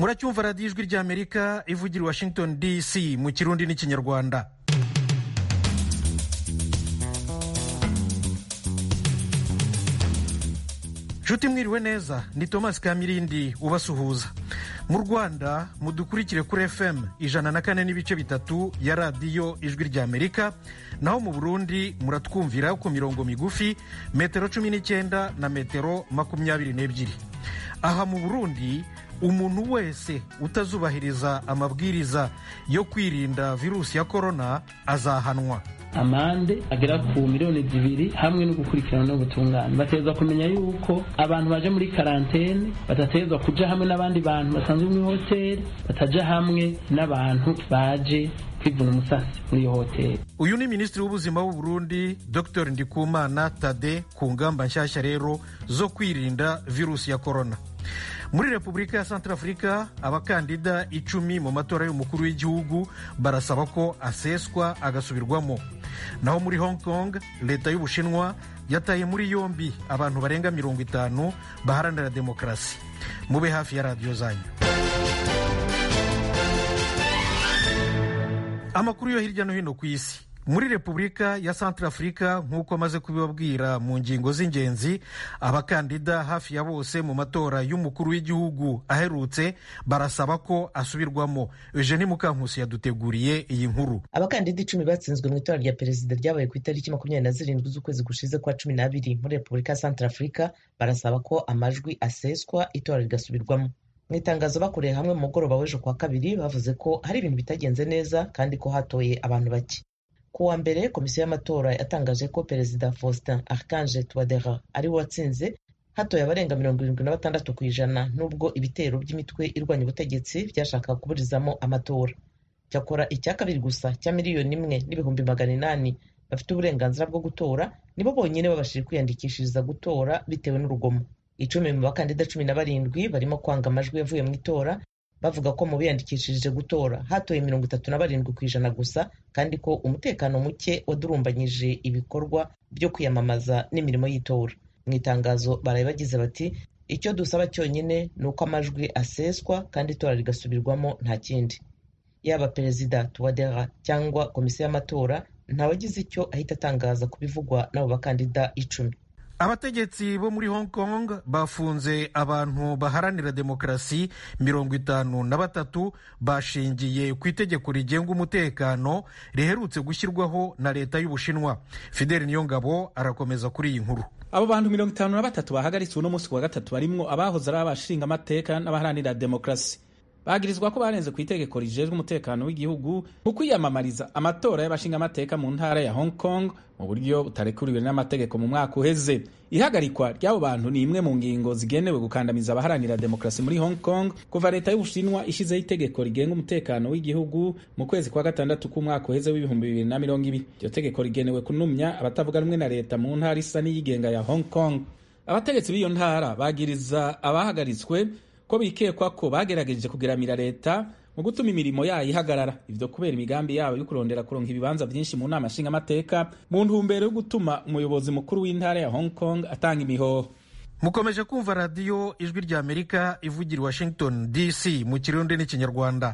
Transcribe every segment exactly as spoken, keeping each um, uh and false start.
muracyumva radiyo ijwi ry'Amerika ivugira Washington D C mu kirundi n'ikinyarwanda. Nshuti mwiriwe neza, ni Thomas Kamirindi ubasuhuza. Mu Rwanda mudukurikire kuri F M ijana na kane n'ibice bitatu ya radiyo ijwi ry'Amerika, naho mu Burundi muratwumvira ku mirongo migufi metero cumi n'icyenda na metero makumyabiri n'ebyiri. Aha mu Burundi umuntu wese utazubahiriza amabwiriza yo kwirinda virusi ya korona azahanwa. Amande agera ku miliyoni zibiri hamwe no gukurikirana n'ubutungane. Batezwa kumenya yuko abantu baje muri karantene batatezwa kuja hamwe n'abandi bantu basanzwe mu hoteli, bataja hamwe n'abantu baje kwivuna umusasi muri iyo hoteli. Uyu ni Minisitiri w'Ubuzima w'u Burundi Dr Ndikumana Tade ku ngamba nshyashya rero zo kwirinda virusi ya korona. Muri Repubulika ya Centrafrica abakandida icumi mu matora y'umukuru w'igihugu barasaba ko aseswa agasubirwamo. Naho muri Hong Kong leta y'Ubushinwa yataye muri yombi abantu barenga mirongo itanu baharanira demokarasi. Mube hafi ya radiyo zanyu. Amakuru yo hirya no hino ku isi. Muri Repubulika ya Centrafrica nk'uko maze kubibabwira mu ngingo z'ingenzi, abakandida hafi ya bose mu matora y'umukuru w'igihugu aherutse barasaba ko asubirwamo. Eugenie Mukankusi yaduteguriye iyi nkuru. Abakandida icumi batsinzwe mu itora rya perezida ryabaye ku itariki makumyabiri na zirindwi z'ukwezi gushize kwa cumi n'abiri muri Repubulika ya Centrafrica barasaba ko amajwi aseswa itora rigasubirwamo. Mu itangazo bakoreye hamwe mu mugoroba w'ejo kwa kabiri bavuze ko hari ibintu bitagenze neza kandi ko hatoye abantu bake. Ku wa mbere komisiyo y'amatora yatangaje ko perezida Faustin Archange Touadera ari we watsinze, hatoye abarenga mirongo irindwi na batandatu ku ijana nubwo ibitero by'imitwe irwanya ubutegetsi byashaka kuburizamo amatora. Cyakora icya kabiri gusa cya miliyoni imwe n'ibihumbi magana inani bafite uburenganzira bwo gutora nibo bonyine babashije kwiyandikishiriza gutora bitewe n'urugomo. Icumi mu bakandida cumi na barindwi barimo kwanga amajwi yavuye mu itora, bavuga ko mu biyandikishije gutora hatoye mirongo itatu na barindwi ku ijana gusa, kandi ko umutekano muke wadurumbanyije ibikorwa byo kwiyamamaza n'imirimo y'itora. Mu itangazo baraye bagize bati icyo dusaba cyonyine ni uko amajwi aseswa kandi itora rigasubirwamo, nta kindi. Yaba perezida Touadera cyangwa komisiyo y'amatora ntawagize icyo ahita atangaza ku bivugwa n'abo bakandida icumi. Abategetsi bo muri Hong Kong bafunze abantu baharanira demokarasi mirongo itanu na batatu bashingiye ku itegeko rigenga umutekano riherutse gushyirwaho na leta y'Ubushinwa. Fidel Niyongabo arakomeza kuri iyi nkuru. Abo bantu mirongo itanu na batatu bahagaritswe uno munsi wa gatatu barimwo abahoze ari abashinga amateka n'abaharanira demokarasi. Bagirizwa ko barenze ku itegeko rijejwe umutekano w'igihugu mu kwiyamamariza amatora y'abashinga amateka mu ntara ya Hong Kong mu buryo butarekuriwe n'amategeko mu mwaka uheze. Ihagarikwa ry'abo bantu ni imwe mu ngingo zigenewe gukandamiza abaharanira demokarasi muri Hong Kong kuva leta y'Ubushinwa ishizeho itegeko rigenga umutekano w'igihugu mu kwezi kwa gatandatu k'umwaka uheze w'ibihumbi bibiri na mirongo ibiri. Iryo tegeko rigenewe kunumya abatavuga rumwe na leta mu ntara isa n'iyigenga ya Hong Kong. Abategetsi b'iyo ntara bagiriza abahagaritswe ko bikekwa ko bagerageje kugeramira leta mu gutuma imirimo yayo ihagarara, ivyo kubera imigambi yabo yo kurondera kuronka ibibanza vyinshi mu nama nshinga amateka mu ntumbero yo gutuma umuyobozi mukuru w'intara ya Hong Kong atanga imihoho. Mukomeje kumva radiyo ijwi ry'Amerika ivugira Washington D C mu kirundi n'ikinyarwanda.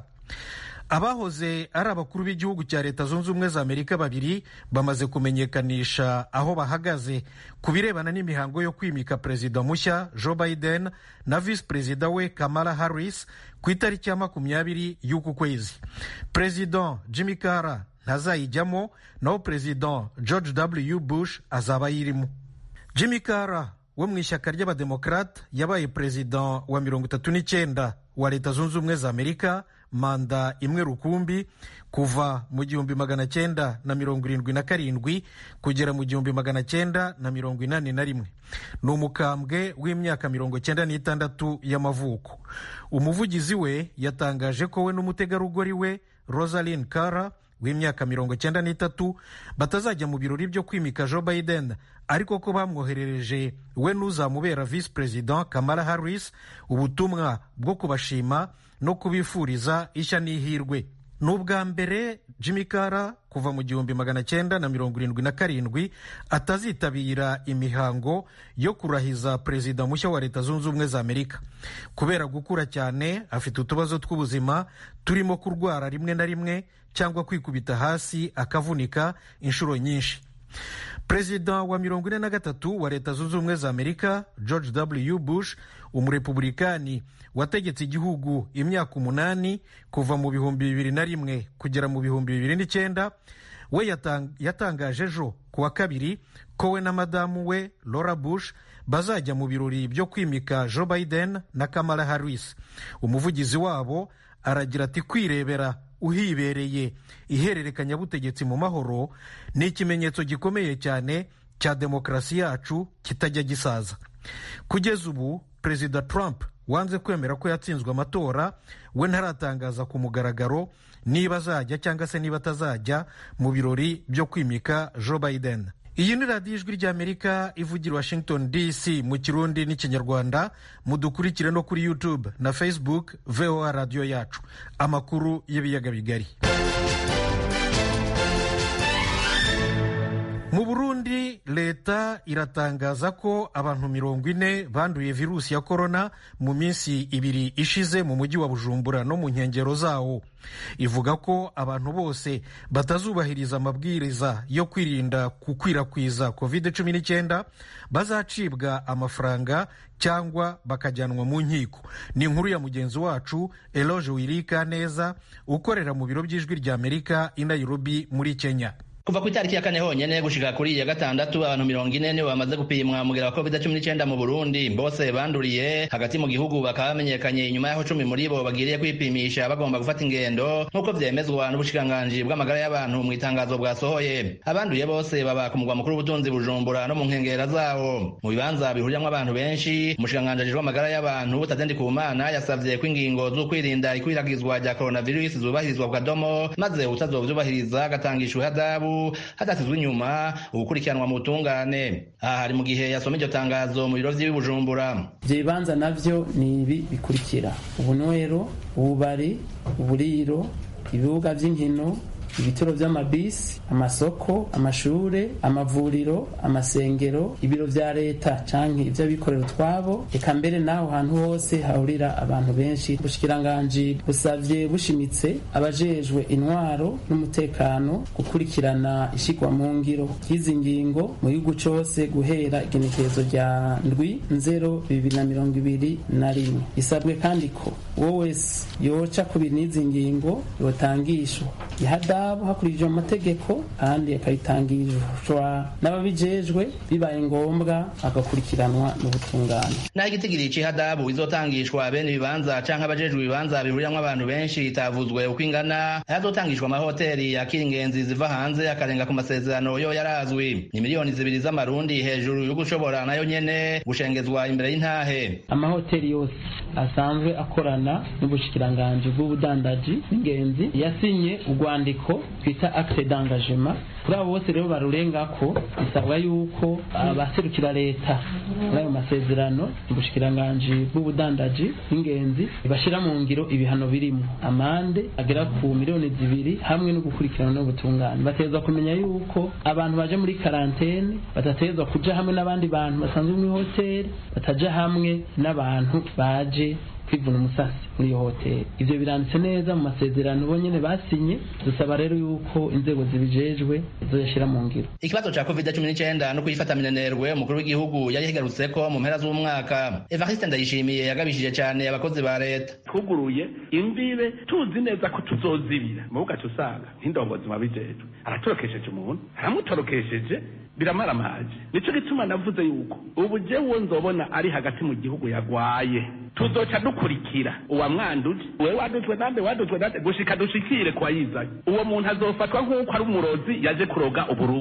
Abahoze ari abakuru b'igihugu cya Leta Zunze Ubumwe za Amerika babiri bamaze kumenyekanisha aho bahagaze ku birebana n'imihango yo kwimika perezida mushya Joe Biden na visi perezida we Kamala Harris ku itariki ya makumyabiri y'uku kwezi. Perezida Jimmy Carter ntazayijyamo, naho perezida George W Bush azaba yirimo. Jimmy Carter wo mu ishyaka ry'abademokrate yabaye perezida wa mirongo itatu n'icyenda wa Leta Zunze Ubumwe za Amerika manda imwe rukumbi kuva mu gihumbi magana cyenda na mirongo irindwi na karindwi kugera mu gihumbi magana cyenda na mirongo inani na rimwe. Ni umukambwe w'imyaka mirongo cyenda n'itandatu y'amavuko. Umuvugizi we yatangaje ko we n'umutegarugori we Rosalind Carter w'imyaka mirongo cyenda n'itatu batazajya mu birori byo kwimika Joe Biden, ariko ko bamwoherereje we n'uzamubera visi perezida Kamala Harris ubutumwa bwo kubashima no kubifuriza ishya n'ihirwe. ni ubwa mbere Jimmy Carter kuva mu gihumbi magana cyenda na mirongo irindwi na karindwi atazitabira imihango yo kurahiza perezida mushya wa Leta Zunze Ubumwe za Amerika. Kubera gukura cyane, afite utubazo tw'ubuzima turimo kurwara rimwe na rimwe cyangwa kwikubita hasi akavunika inshuro nyinshi. Perezida wa mirongo ine na gatatu wa Leta Zunze Ubumwe za Amerika George W. Bush, umurepublikani wategetse igihugu imyaka umunani kuva mu bihumbi bibiri na rimwe kugera mu bihumbi bibiri n'icyenda, we yatang, yatangaje ejo ku wa kabiri ko we na madamu we Laura Bush bazajya mu birori byo kwimika Joe Biden na Kamala Harris. Umuvugizi wabo aragira ati kwirebera uhibereye ihererekanyabutegetsi mu mahoro ni ikimenyetso gikomeye cyane cya demokarasi yacu kitajya gisaza. Kugeza ubu Perezida Trump wanze kwemera ko yatsinzwe amatora, we ntaratangaza ku mugaragaro niba azajya cyangwa se niba atazajya mu birori byo kwimika Joe Biden. Iyi ni radiyo ijwi ry'Amerika ivugira Washington D C mu Kirundi n'Ikinyarwanda. Mudukurikire no kuri YouTube na Facebook V O A radiyo yacu. Amakuru y'ibiyaga bigari. Mu Burundi, leta iratangaza ko abantu mirongo ine banduye virusi ya korona mu minsi ibiri ishize mu mujyi wa Bujumbura no mu nkengero zawo. Ivuga ko abantu bose batazubahiriza amabwiriza yo kwirinda gukwirakwiza covid cumi n'icyenda bazacibwa amafaranga cyangwa bakajyanwa mu nkiko. Ni inkuru ya mugenzi wacu Eloge Wirikaneza ukorera mu biro by'ijwi ry'Amerika i Nairobi muri Kenya. Kuva ku itariki ya kane honyene gushika kuri ya gatandatu abantu mirongo ine nibo bamaze gupimwa mugera wa covid cumi n'icyenda mu Burundi, bose banduriye hagati mu gihugu bakaba bamenyekanye inyuma yaho cumi muri bo bagiriye kwipimisha bagomba gufata ingendo nk'uko vyemezwa n'ubushikiranganji bw'amagara y'abantu mu itangazo bwasohoye. Abanduye bose baba ku mugwa mukuru w'ubutunzi Bujumbura no mu nkengera zawo. Mu bibanza bihuriramo abantu benshi, umushikiranganji ajejwe amagara y'abantu Tadende Kumana yasavye ko ingingo zo kwirinda ikwiragizwa rya coronavirus zubahirizwa kwa domo, maze utazovyubahiriza agatangishwa ihadabu hadatizwe inyuma ugukurikiranwa mu butungane. Aha hari mu gihe yasoma iryo tangazo mu biro vy'i Bujumbura. Ivyo bibanza navyo ni ibi bikurikira: ubunywero, ububari, uburiro, ibibuga vy'inkino, ibitoro vy'amabisi, amasoko, amashure, amavuriro, amasengero, ibiro vya leta canke ivy'abikorera utwabo, eka mbere naho hantu hose hahurira abantu benshi. Ubushikiranganji busavye bushimitse abajejwe intwaro n'umutekano gukurikirana ishigwa mu ngiro y'izi ngingo mu gihugu cose guhera igenekerezo rya ndwi nzero bibiri na mirongo ibiri na rimwe. Isabwe kandi ko uwo wese yoca kubiri n'izi ngingo yotangishwa ihada hakurikijwe amategeko kandi akayitangishwa n'ababijejwe, bibaye ngombwa agakurikiranwa n'ubutungane. Naho igitigiri c'ihadabu izotangishwa bene ibibanza canke abajejwe ibibanza bihuriramwo abantu benshi itavuzwe uko ingana, hazotangishwa amahoteli yakira ingenzi ziva hanze akarenga ku masezerano yo yarazwi. Ni miliyoni zibiri z'amarundi hejuru yo gushobora nayo nyene gushengezwa imbere y'intahe. Amahoteli yose asanzwe akorana n'ubushikiranganji bw'ubudandaji n'ingenzi yasinye urwandiko twita acte d'engagement. Kuri abo bose rero barurengako bisabwa yuko abaserukira leta muri ayo masezerano ubushikiranganji bw'ubudandaji n'ingenzi bashira mu ngiro ibihano birimo amande agera ku miliyoni zibiri hamwe no gukurikirana n'ubutungane. Batezwa kumenya yuko abantu baje muri karantene batatezwa kuja hamwe n'abandi bantu basanzwe mu hoteli, bataja hamwe n'abantu baje kwivuna umusasi muri iyo hoteli. Ivyo biranditse neza mu masezerano bonyene basinye. Dusaba rero yuko inzego zibijejwe zoyashira mu ngiro. Ikibazo ca covid cumi n'icyenda no kuyifata minenerwe umukuru w'igihugu yari higarutseko mu mpera z'umwaka. Evariste Ndayishimiye yagabishije cyane abakozi ba leta. Tuguruye imbibe tuzi neza ko tuzozibira mu gace usanga nk'indongozi mabijejwe aratorokesheje umuntu aramutorokesheje biramaramaje. Nico gituma navuze yuko ubu jewe nzobona ari hagati mu gihugu yagwaye tuzoca dukurikira uwa mwanduje we wadutwe nande wadutwe nande gushika dushikire kwa yizanye uwo muntu azofatwa nk'uko ari umurozi yaje kuroga Uburundi.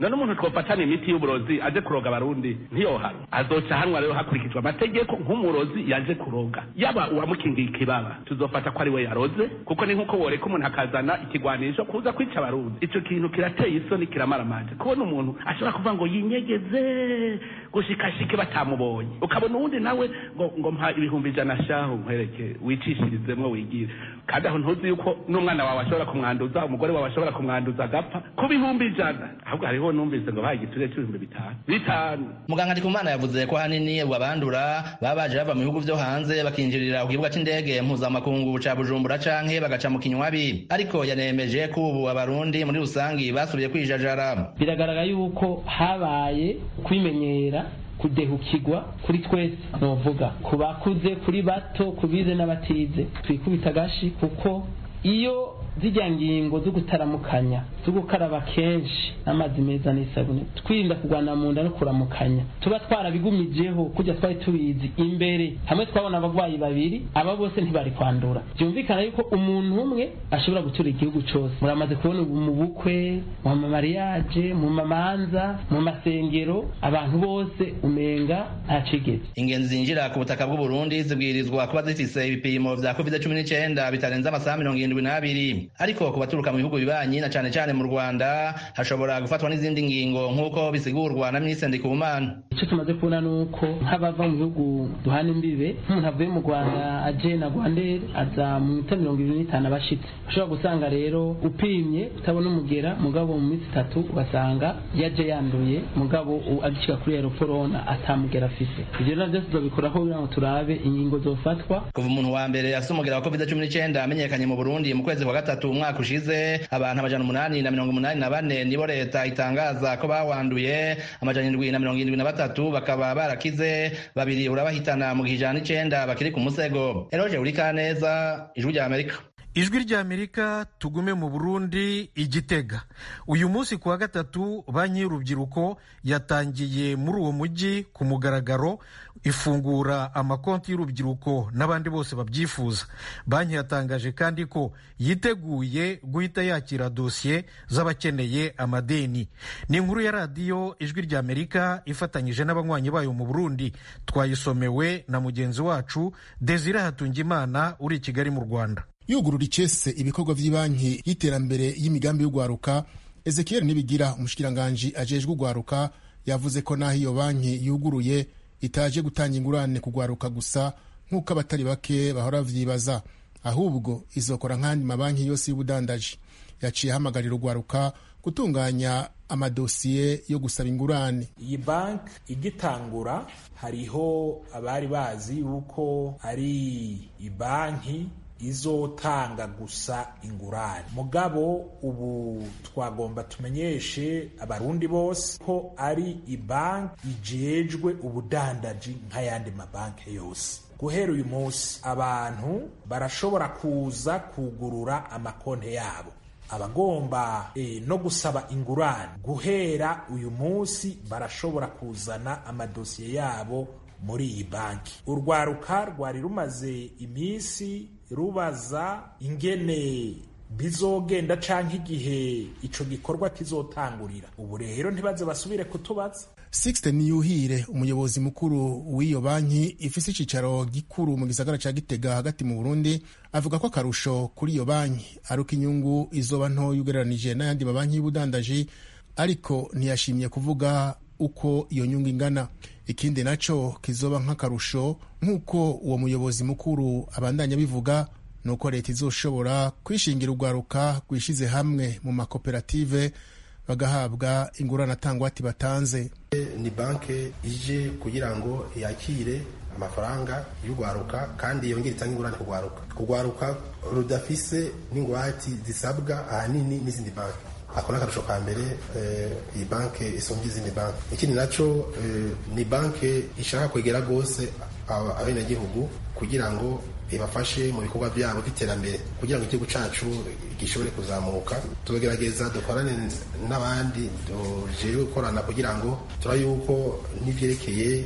none umuntu twofatana imiti y'uburozi aje kuroga abarundi ntiyohanwa, azoca hanwa rero hakurikijwe amategeko nk'umurozi yaje kuroga, yaba uwamukingiye ikibaba tuzofata ko ari we yaroze, kuko ni nk'uko woreka umuntu akazana ikigwanisho kuza kwica abarundi. Ico kintu kirateye isoni, kiramaramanje kubona umuntu ashobora kuvuga ngo yinyegeze gushikashike batamubonye, ukabona uwundi nawe ngo ngo mpa ibihumbi ijana shaho nkwereke wicishirizemwo wigire, kandi aho ntuzi yuko n'umwana wawe ashobora kumwanduza, umugore wawe ashobora kumwanduza agapfa ku bihumbi ijana. Ahubwo hariho numvise ngo baha igiturire c'ibihumbi bitanu bitanu. Muganga Ndikumana yavuze ko hanini abandura baba baje bava mu bihugu vyo hanze bakinjirira ku kibuga c'indege mpuzamakungu ca Bujumbura canke bagaca mu Kinywabi, ariko yanemeje ko ubu abarundi muri rusangi basubiye kwijajara. Biragaragara yuko habaye kwimenyera kudehukirwa kuri twese, novuga ku bakuze, kuri bato, kubize n'abatize, twikubita agashi, kuko iyo zijya ngingo zo gutaramukanya, zo gukaraba kenshi n'amazi meza n'isabune, twirinda kugwana mu nda no kuramukanya, tuba twarabigumijeho kujya twari tubizi imbere, hamwe twabona abagwayi babiri aba bose ntibari kwandura. Byumvikana yuko umuntu umwe ashobora gutura igihugu cyose. Muramaze kubona mu bukwe, mu mariage, mu mamanza, mu masengero, abantu bose umenga nta cigeze. Ingenzi zinjira ku butaka bw'u Burundi zibwirizwa kuba zifise ibipimo vya covid cumi n'icyenda bitarenze amasaha mirongo irindwi n'abiri, ariko ku baturuka mu bihugu bibanyi na cane cane mu Rwanda hashobora gufatwa n'izindi ngingo nk'uko bisigurwa na Minisitiri Ndikumana. Icyo tumaze kubona nuko nk'abava mu bihugu duhana imbibe, nk'umuntu avuye mu Rwanda aje na Rwandair aza mu minota mirongo ibiri n'itanu abashitse, ushobora gusanga rero upimye utabona umugera, mugabo mu minsi itatu ugasanga yaje yanduye, mugabo agishika kuri aeroporona atamugera afise. Ivyo navyo tuzobikoraho kugira ngo turabe ingingo zofatwa. Kuva umuntu wa mbere afise umugera wa covid cumi n'icyenda amenyekanye mu Burundi mu kwezi kwa gatatu umwaka ushize, abantu amajana umunani na mirongo umunani na bane nibo leta itangaza ko bawanduye, amajana indwi na mirongo indwi na batatu bakaba barakize, babiri urabahitana mu gihe ijana n'icenda bakiri ku musego. Eroje Urikaneza, Ijwi rya Amerika. Ijwi rya Amerika. Tugume mu Burundi, Igitega. Uyu munsi kuwa gatatu banki y'urubyiruko yatangiye muri uwo mujyi ku mugaragaro ifungura amakonti y'urubyiruko n'abandi bose babyifuza. Banki yatangaje kandi ko yiteguye guhita yakira dosiye z'abakeneye amadeni. Ni inkuru ya radiyo Ijwi rya Amerika ifatanyije n'abanywanyi bayo mu Burundi, twayisomewe na mugenzi wacu Desire Hatungimana uri i Kigali mu Rwanda. Yugurura icese ibikorwa vy'ibanki y'iterambere y'imigambi y'ugwaruka, Ezekiel Nibigira umushikiranganji ajejwe ugwaruka yavuze ko naho iyo banki yuguruye itaje gutanga ingurane kugwaruka gusa nk'uko abatari bake bahora vyibaza, ahubwo izokora nk'andi mabanki yose y'ubudandaji. Yaciye hamagarira ugwaruka gutunganya amadosiye yo gusaba ingurane. Iyi banki igitangura hariho abari bazi yuko ari ibanki izotanga gusa ingurane, mugabo ubu twagomba tumenyeshe abarundi bose ko ari ibanki ijejwe ubudandaji nk'ayandi mabanki yose. Guhera uyu munsi abantu barashobora kuza kugurura amakonti yabo, abagomba e, no gusaba ingurane guhera uyu munsi barashobora kuzana amadosiye yabo muri iyi banki. Urwaruka rwari rumaze iminsi rubaza ingene bizogenda canke igihe ico gikorwa kizotangurira. Ubu rero ntibaze basubire kutubaza. Sixte Niyuhire umuyobozi mukuru w'iyo banki ifise icicaro gikuru mu gisagara ca Gitega hagati mu Burundi avuga ko akarusho kuri iyo banki aruko inyungu izoba nto yugereranije n'ayandi mabanki y'ubudandaji, ariko ntiyashimye kuvuga uko iyo nyungu ingana. Ikindi naco kizoba nk'akarusho nk'uko uwo muyobozi mukuru abandanya bivuga, nuko leta izoshobora kwishingira urwaruka rwishize hamwe mu makoperative bagahabwa ingurane atangwati batanze. Ni banke ije kugira ngo yakire amafaranga y'urwaruka kandi yongere itange ingurane ku rwaruka. Urwaruka rudafise n'ingwati zisabwa ahanini n'izindi banki. Ako n'akarusho ka mbere iyi banke isumvye izindi banki. Ikindi naco ni banke ishaka kwegera rwose abenegihugu kugira ngo ibafashe mu bikorwa byabo by'iterambere kugira ngo igihugu cacu gishobore kuzamuka. Tugerageza dukorane n'abandi dujeje gukorana kugira ngo tura yuko n'ivyerekeye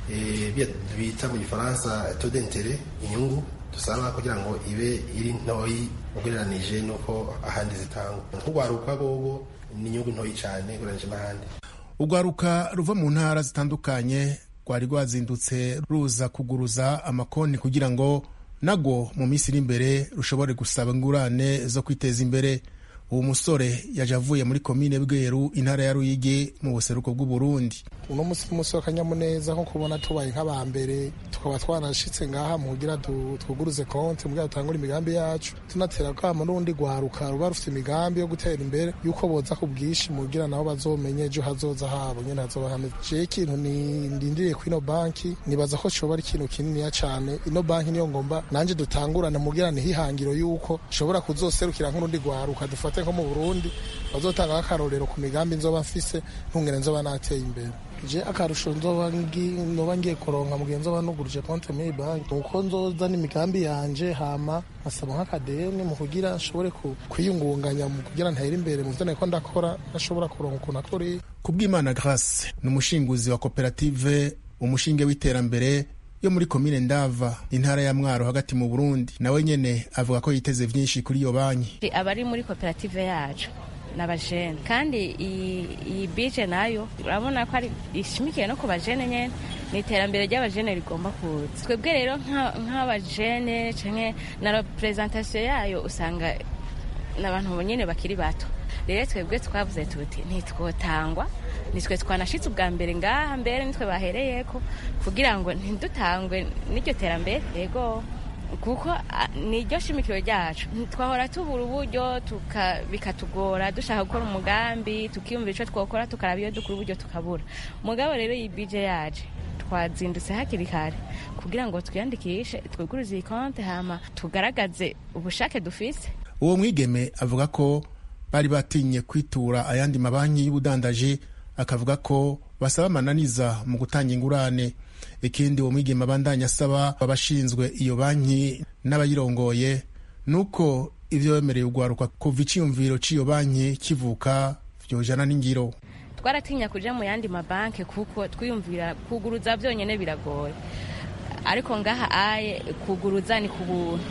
bita mu Gifaransa taux d'intérêt, inyungu dusaba kugira ngo ibe iri ntoyi ugereranije nuko ahandi zitangwa. Nk'urwaruka gogo ni inyungu ntoyi cyane ugereranyije n'ahandi. urwaruka ruva mu ntara zitandukanye rwari rwazindutse ruza kuguruza amakonti kugira ngo nago mu minsi iri imbere rushobore gusaba ingurane zo kwiteza imbere. uwo musore yaje avuye muri komine Bweru intara ya Ruyigi mu buseruko bw'u Burundi. uno musi n'umusi w'akanyamuneza nko kubona tubaye nk'abambere tukaba twanashitse ngaha mugira twuguruze konti mugira dutangure imigambi yacu tunatera kama n'undi gwaruka ruba rufite imigambi yo gutera imbere yuko boza ku bwishi mugira nabo bazomenye ejo hazoza habo nyene hazoba hameze. Je ikintu ni ndindiriye ku ino banki nibaza ko coba ari ikintu kininiya cane. ino banki niyo ngomba nanje dutangurana mugira ni hihangiro yuko shobora kuzoserukira nk'urundi gwaruka dufate nko mu Burundi bazotanga akarorero ku migambi nzoba mfise ntungere nzoba nateye imbere. je akarusho nzoba nzoba ngiye kuronka mugenzi nzoba nuguruje konti muri banki uko nzoza n'imigambi yanje hama asaba nk'akadeni mu kugira nshobore kwiyungunganya mu kugira ntere imbere mu byo nako ndakora nashobora kuronka ukuntu akora. Kubw'Imana Grace ni umushinguzi wa koperative umushinge w'iterambere yo muri komine Ndava intara ya Mwaro hagati mu Burundi. nawe nyene avuga ko yiteze vyinshi kuri iyo banki. abari muri koperative yacu n'abajene kandi iyi bije nayo urabona ko ari ishimikiye no ku bajene nyene ni iterambere ry'abajene rigomba kuza. twebwe rero nk'abajene canke na representation yayo usanga n'abantu nyene bakiri bato. rero twebwe twavuze tuti ntitwotangwa nitwe twanashitse ubwa mbere ngaha mbere nitwe bahereyeko kugira ngo ntidutangwe n'iryo terambere yego kuko niryo shimikiro ryacu. twahora tubura uburyo bikatugora dushaka gukora umugambi tukiyumvira ico twokora tukaraba iyo dukura uburyo tukabura. mugabo rero iyi bije yaje twazindutse hakiri kare kugira ngo twiyandikishe twiguruze iyi konti hama tugaragaze ubushake dufise. uwo mwigeme avuga ko bari batinye kwitura ayandi mabanki y'ubudandaji akavuga ko basaba amananiza mu gutanga ingurane. ikindi uwo mwigeme abandanya asaba abashinzwe iyo banki n'abayirongoye nuko ivyo bemereye ugwaruka kuva iciyumviro c'iyo banki kivuka vyojana n'ingiro. twaratinya kuja mu yandi mabanki kuko twiyumvira kuguruza vyonyene biragoye ariko ngaha aye kuguruza ni ku buntu.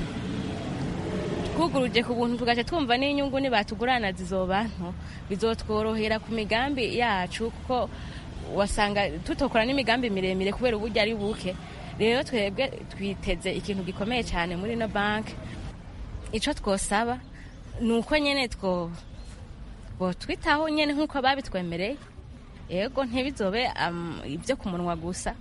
twuguruje ku buntu tugaca twumva n'inyungu nibatugurana zizobantu bizotworohera ku migambi yacu kuko wasanga tutokora n'imigambi miremire kubera uburyo ari buke. rero twebwe twiteze ikintu gikomeye cyane muri no banki. ico twosaba nuko nyene two bo twitaho nyene nkuko babitwemereye yego ntibizobe um, ibyo ku munwa gusa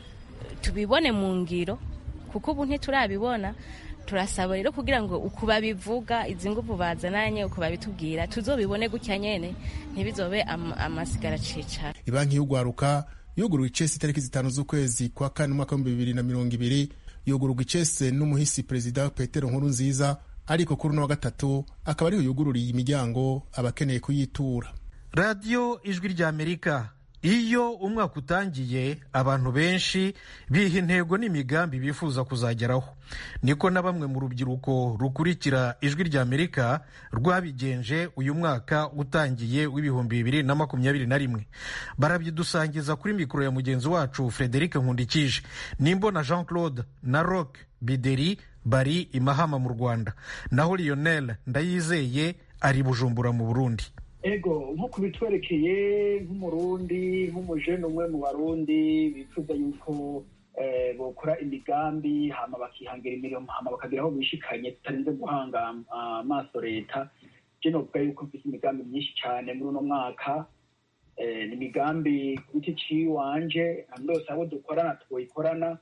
tubibone mu ngiro kuko ubu ntiturabibona. turasaba rero kugira ngo uko babivuga izi nguvu bazananye uko babitubwira tuzobibone gutya nyene ntibizobe am, amasigara cicara. ibanki y'ugwaruka yuguruwe icese itariki zitanu z'ukwezi kwa kane umwaka w'ibihumbi bibiri na mirongo ibiri yugururwa icese n'umuhisi perezida Petero Nkurunziza ariko kuri uno wa gatatu akaba ariho yugururiye imiryango abakeneye kuyitura. radiyo ijwi rya Amerika. iyo umwaka utangiye abantu benshi biha intego n'imigambi bifuza kuzageraho. niko na bamwe mu rubyiruko rukurikira ijwi rya Amerika rwabigenje uyu mwaka utangiye w'ibihumbi bibiri na makumyabiri na rimwe. barabyidusangiza kuri mikoro ya mugenzi wacu Frederic Nkundikije. Nimbona Jean Claude na Rock Bideri bari i Mahama mu Rwanda, naho Lionel Ndayizeye ari Bujumbura mu Burundi. ego nk'uko bitwerekeye nk'umurundi nk'umujene umwe mu barundi bifuza yuko bokora imigambi hama bakihangira imirimo hama bakagira aho bishikanye tutarinze guhanga amaso leta. je novuga yuko mfise imigambi myinshi cyane muri uno mwaka. ni imigambi ku giti ciwanje ndose abo dukorana twoyikorana.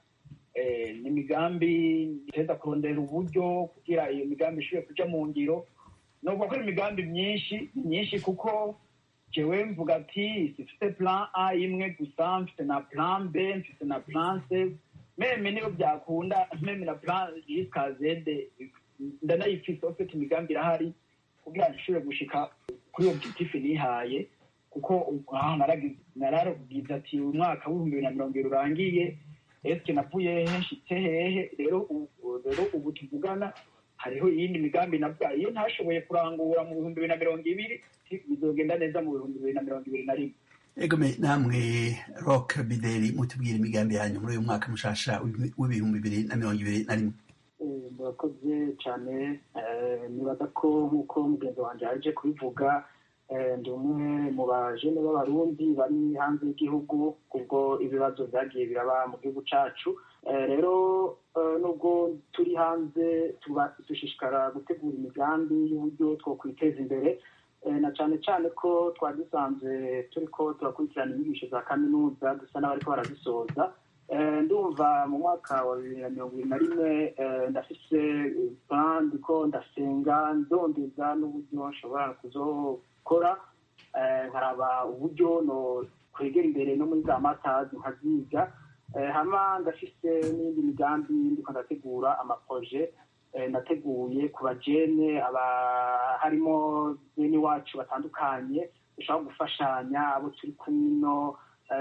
ni imigambi iteza kurondera uburyo kugira iyo migambi ishobore kuja mu ngiro. nubwo ko imigambi myinshi myinshi kuko jewe mvuga ati sifite plan A imwe gusa mfite na plan B mfite na plan C meme niyo byakunda meme na plan jusqu'à Z ndanayifise ofite imigambi irahari kugira nshobore gushika kuri objectif nihaye kuko aha naragize ati umwaka w'ibihumbi bibiri na mirongo ibiri urangiye eske navuye henshitse hehe. rero rero ubu tuvugana hariho iyindi migambi navuga iyo ntashoboye kurangura mu bihumbi bibiri na mirongo ibiri bizogenda neza mu bihumbi bibiri na mirongo ibiri na rimwe. egome namwe Rock Bideri mutubwira imigambi yanyu muri uyu mwaka mushasha w'ibihumbi bibiri na mirongo ibiri na rimwe. murakoze cyane. nibaza ko nk'uko mugenzi wanjye yaje kubivuga ndi umwe mu bajene b'abarundi bari hanze y'igihugu kubwo ibibazo byagiye biraba mu gihugu cacu. Rero nubwo turi hanze dushishikara gutegura imigambi y'uburyo two kwiteza imbere, na cane cane ko twari dusanzwe turiko turakurikirana inyigisho za kaminuza dusa n'abariko barazisoza. Ndumva mu mwaka wa bibiri na mirongo ibiri na rimwe ndafise plan ndiko ndasenga ndondeza n'uburyo nshobora kuzokora nkaraba uburyo no kwegera imbere no muri za masters nkaziga. Hama ndafise n'indi migambi ndiko ndategura amaproje nateguye ku bajene aba harimo bene wacu batandukanye dushobora gufashanya, abo turi kumino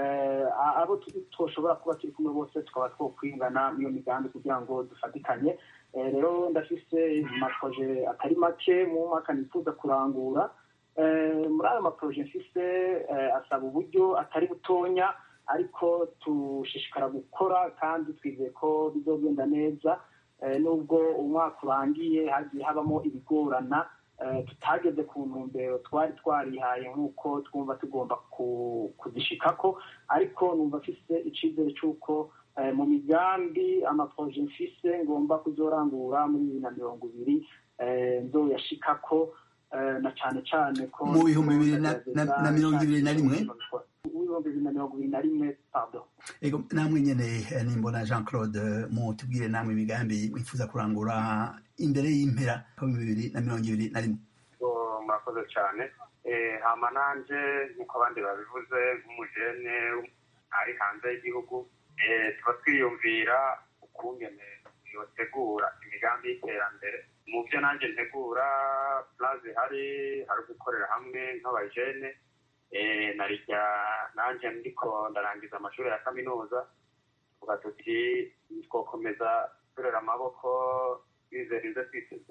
abo tushobora kuba turi kumwe bose tukaba twokwingana n'iyo migambi kugira ngo dufatikanye. Rero ndafise amaproje atari make mu mwaka nifuza kurangura. Muri ayo maproje mfise asaba uburyo atari butonya, ariko tushishikara gukora kandi twizeye ko bizogenda neza. Nubwo umwaka urangiye hagiye habamo ibigorana, tutageze ku ntumbero twari twarihaye nk'uko twumva tugomba kuzishikako, ariko numva mfise icizere c'uko mu migambi amaproje mfise ngomba kuzorangura muri bibiri na mirongo ibiri nzoyashikako, na cane cane ko mu bihumbi bibiri na mirongo ibiri na rimwe ibihumbi bibiri na mirongo ibiri na rimwe pardon. Ego, namwe nyene nimbona Jean Claude, mutubwire namwe imigambi mwifuza kurangura imbere y'impera bibiri na mirongo ibiri na rimwe. Murakoze cyane. Hama nanje nk'uko abandi babivuze nk'umujene ari hanze y'igihugu, tuba twiyumvira ukungene yotegura imigambi y'iterambere. Mu byo nanjye ntegura plaze hari hari gukorera hamwe nk'abajene. Narijya nanjye ndiko ndarangiza amashuri ya kaminuza, tuvuga tuti twokomeza turera amaboko bizerize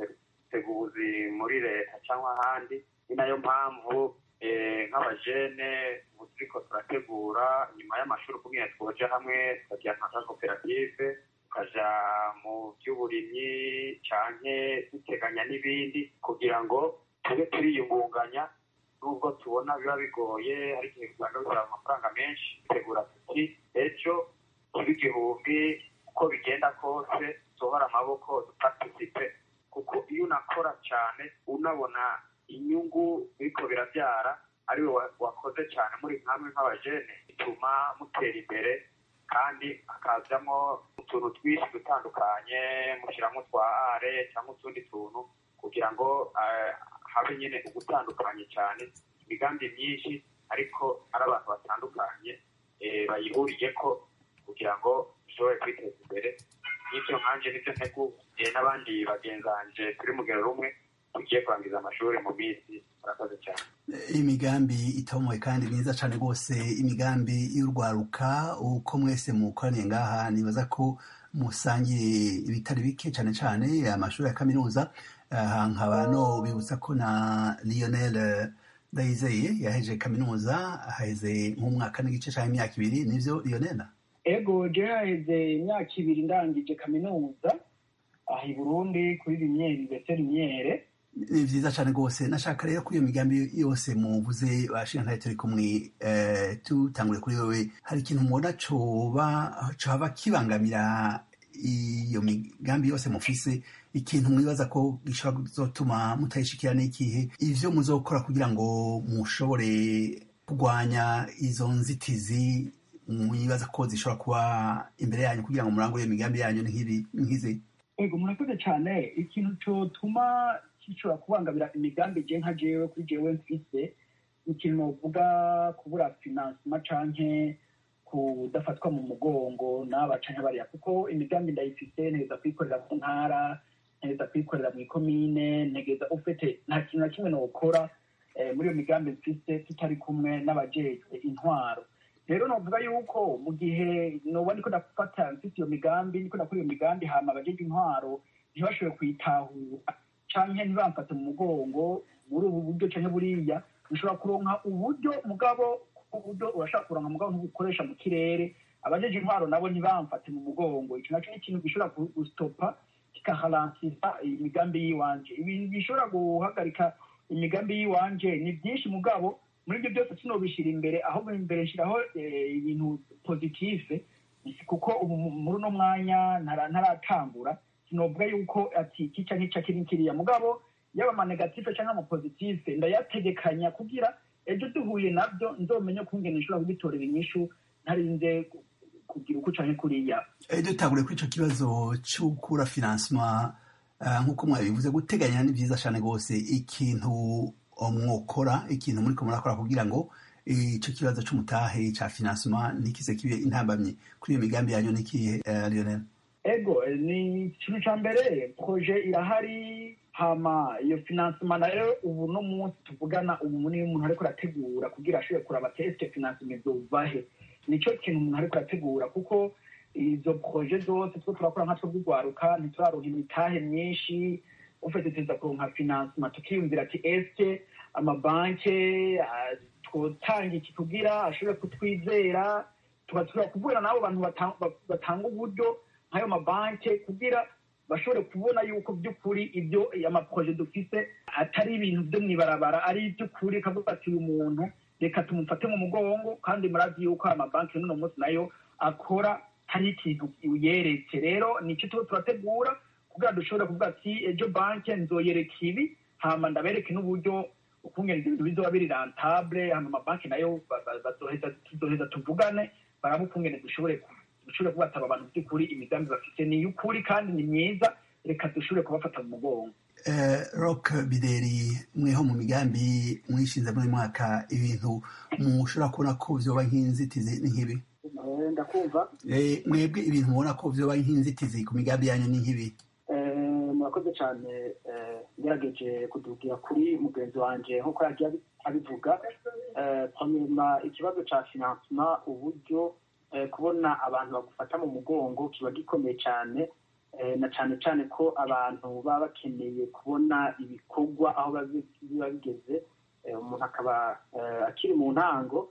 twiteguzi muri leta cyangwa ahandi. Ni nayo mpamvu nk'abajene ubu turiko turategura nyuma y'amashuri kumwe twoja hamwe tukagira nka koperative, tukaja mu by'uburimyi canke duteganya n'ibindi kugira ngo tube turiyungunganya. Nubwo tubona biba bigoye, hari igihe usanga bisaba amafaranga menshi, dutegura tuti ejo kiba igihumbi, uko bigenda kose dusohora amaboko duparticipe, kuko iyo unakora cyane unabona inyungu biriko birabyara, ariwe wakoze cyane muri nkamwe nk'abajene, bituma mutera imbere kandi hakazamo utuntu twinshi dutandukanye, mushyiramo twa are cyangwa utundi tuntu kugira ngo habe nyine ugutandukanye cyane, imigambi myinshi ariko ari abantu batandukanye bayihuriye ko kugira ngo dushobore kwiteza imbere. N'ibyo nkanje nibyo nteguye n'abandi bagenzi banje turi mu rugero rumwe tugiye kurangiza amashuri mu minsi. Murakoze cyane. Imigambi itomoye kandi myiza cyane rwose, imigambi y'urwaruka uko mwese mukoraniye ngaha, nibaza ko musangiye ibitari bike cyane cyane amashuri ya kaminuza. Nkaba no bibutsa ko na Lionel Ndayizeye yaheje kaminuza aheze nk'umwaka n'igice cyangwa imyaka ibiri. Nivyo Lionel? Ego, je haheze imyaka ibiri ndangije kaminuza aha i Burundi kuri Rimyeri ndetse Rimyere. Ni vyiza cyane rwose. Nashaka rero kuri iyo migambi yose muvuze bashinga turi kumwe, tutangure kuri wewe, hari ikintu mubona coba coba kibangamira iyo migambi yose mufise, ikintu mwibaza ko gishobora kuzotuma mutayishikira n'ikihe, ivyo muzokora kugira ngo mushobore kurwanya izo nzitizi mwibaza ko zishobora kuba imbere yanyu kugira ngo murangure iyo migambi yanyu nk'izi? Ego, murakoze cyane. Ikintu cotuma gishobora kubangamira imigambi je nka jewe kuri jewe mfise, ikintu novuga kubura financement canke kudafatwa mu mugongo n'aba canke bariya, kuko imigambi ndayifise, ntegeza kwikorera mu ntara, ntegeza kwikorera mu ikomine, ntegeza ufite nta kintu na kimwe nokora muri iyo migambi mfise tutari kumwe n'abajejwe intwaro. Rero novuga yuko mu gihe noba niko ndafata mfise iyo migambi, niko ndakora iyo migambi, hama abajejwe intwaro ntibashobore kuyitahura canke ntibamfate mu mugongo muri ubu buryo canke buriya, ushobora kuronka uburyo mugabo uburyo urashaka kuronka mugabo ntubukoresha mu kirere, abajeje intwaro nabo ntibamfate mu mugongo. Ico naco ni ikintu gishobora gustopa kikaharansiza imigambi yiwanje. Ibi bishobora guhagarika imigambi y'iwanje ni byinshi mugabo muri ibyo byose sinobishira imbere ahubwo imbere nshiraho ibintu positive kuko muri uno mwanya ntaratangura sinovuga yuko ati kica nk'ica kiri kiriya mugabo yaba ama negative cyangwa ama positive ndayategekanya kugira ejo duhuye nabyo nzomenya kungena nshobora kubitorera inyishu ntarinze kugira uko canke kuriya. Ejo tagure kuri ico kibazo c'ukura financement nk'uko mwabivuze guteganya ni vyiza cyane gose ikintu mwokora ikintu muri ko murakora kugira ngo ico kibazo c'umutahe ca financement nikize kibe intambamye kuri iyo migambi yanyu nikihe Lionel? Ego ni ikintu ca mbere projet irahari hama iyo financement nayo ubu no munsi tuvugana ubu muri umuntu ariko arategura kugira ashobore kuraba test financement zovahe nico kintu umuntu ariko arategura kuko izo projet zose two turakora nka two bw'ugwaruka ntituraronka imitahe myinshi ufite tuza kuronka financement tukiyumvira ati eske amabanke twotanga iki kugira ashobore kutwizera tugatura kuvugana nabo bantu batanga uburyo nk'ayo mabanke kugira bashobore kubona yuko by'ukuri ibyo amaproje dufise atari ibintu byo mwibarabara ari iby'ukuri kavuga ati uyu muntu reka tumufate mu mugongo kandi murazi yuko amabanki n'uno munsi nayo akora hari ikintu yeretse rero nicyo tuba turategura kugira dushobore kuvuga ati ejo banki nzoyereka ibi hama ndabereke n'uburyo ukungena ibintu bizoba biri rentable hama amabanki nayo bazoheza tuzoheza tuvugane baraba ukungene dushobore dushobore kubataba abantu by'ukuri imigambi bafite ni y'ukuri kandi ni myiza reka dushobore kubafata mu mugongo. Rock Bideri mweho mu migambi mwishinze muri mwaka ibintu mushobora kubona ko vyoba nk'inzitizi nk'ibi? Ndakumva. Mwebwe ibintu mubona ko vyoba nk'inzitizi ku migambi yanyu ni nk'ibi? Murakoze cyane ngerageje kudugira kuri mugenzi wanje nk'uko yagiye abivuga. Premièrement ikibazo ca financement uburyo kubona abantu bagufata mu mugongo kiba gikomeye cyane na cyane cyane ko abantu baba bakeneye kubona ibikorwa aho biba bigeze umuntu akaba akiri mu ntango.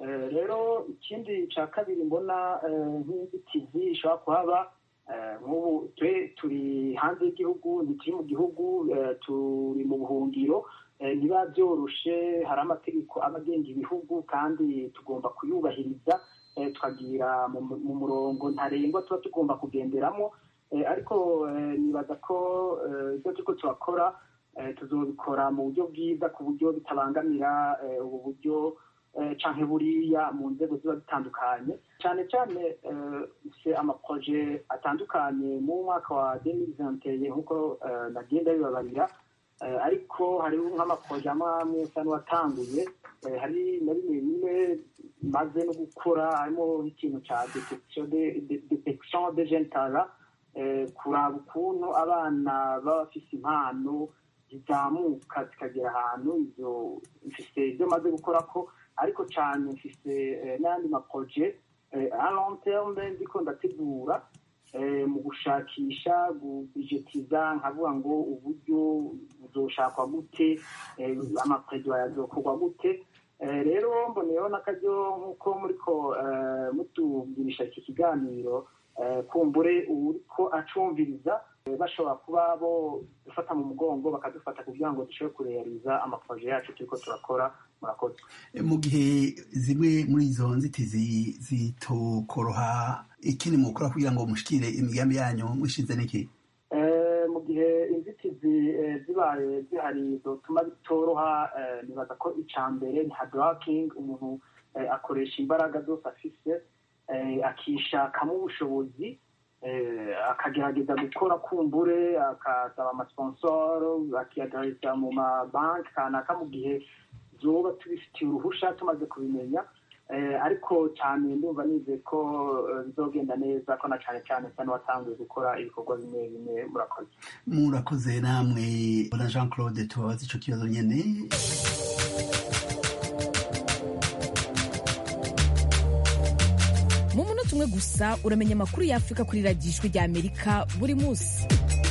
Rero ikindi cya kabiri mbona nk'inzitizi ishobora kuhaba nk'ubu turi hanze y'igihugu ntituri mu gihugu turi mu buhungiro ntibiba byoroshe hari amategeko aba agenga ibihugu kandi tugomba kuyubahiriza tukagira mu murongo ntarengwa tuba tugomba kugenderamo ariko nibaza ko ibyo turiko turakora tuzobikora mu buryo bwiza ku buryo bitabangamira ubu buryo canke buriya mu nzego ziba zitandukanye cyane cyane se amaproje atandukanye mu mwaka wa deux mille vingt et un nk'uko nagenda bibabarira ariko hariho nk'amaproje amwe amwe asa n'uwatanguye hari na bimwe bimwe maze no gukora harimo nk'ikintu ca detection de jeunes talents kuraba ukuntu abana baba bafise impano zizamuka zikagera ahantu ivyo mfise ibyo maze gukora ko ariko cyane mfise n'andi maproje a long terme ndiko ndategura mu gushakisha gubijetiza nkavuga ngo uburyo buzoshakwa gute amaproje yazokorwa gute rero mboneyeho n'akaryo nk'uko muriko mutubwirisha iki kiganiro kumbure uriko acumviriza bashobora kuba bo dufata mu mugongo bakadufata kugira ngo dushobore kurealiza amaproje yacu turiko turakora. Murakoze. Mu gihe zimwe muri izo nzitizi zitokoroha ikindi mukora kugira ngo mushikire imigambi yanyu mwishize n'iki? Mu gihe inzitizi zibaye zihari zotuma bitoroha nibaza ko ica mbere ni hard working umuntu akoresha imbaraga zose afise akishakamo ubushobozi akagerageza gukora kumbure akasaba amasponsor akiyagareza mu mabanki kanaka mu gihe zoba tubifitiye uruhusha tumaze kubimenya ariko cyane ndumva nize ko bizogenda neza ko na cyane cyane cyane watanguye gukora ibikorwa bimwe bimwe. Murakoze. Murakoze namwe na Jean Claude tubabaza ico kibazo nyene. Mu munota umwe gusa uramenya amakuru y'Afrika kuri radiyo ijwi rya Amerika buri munsi.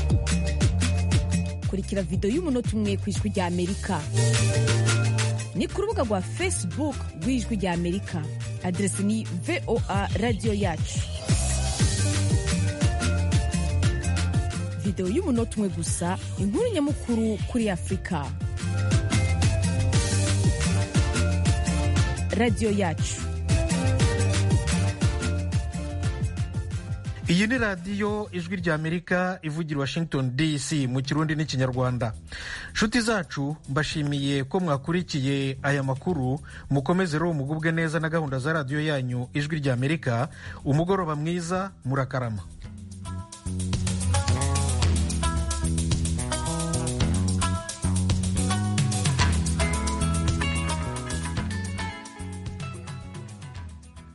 Kurikira video y'umunota umwe ku ijwi rya Amerika ni ku rubuga rwa Facebook rw'ijwi rya Amerika. Adresi ni V O A radio yacu. Video y'umunota umwe gusa, inkuru nyamukuru kuri Afrika. radiyo yacu. iyi ni radiyo ijwi ry'amerika ivugira Washington D C mu kirundi n'ikinyarwanda. nshuti zacu, mbashimiye ko mwakurikiye aya makuru. mukomeze rero mugubwe neza na gahunda za radiyo yanyu ijwi ry'amerika. umugoroba mwiza, murakarama.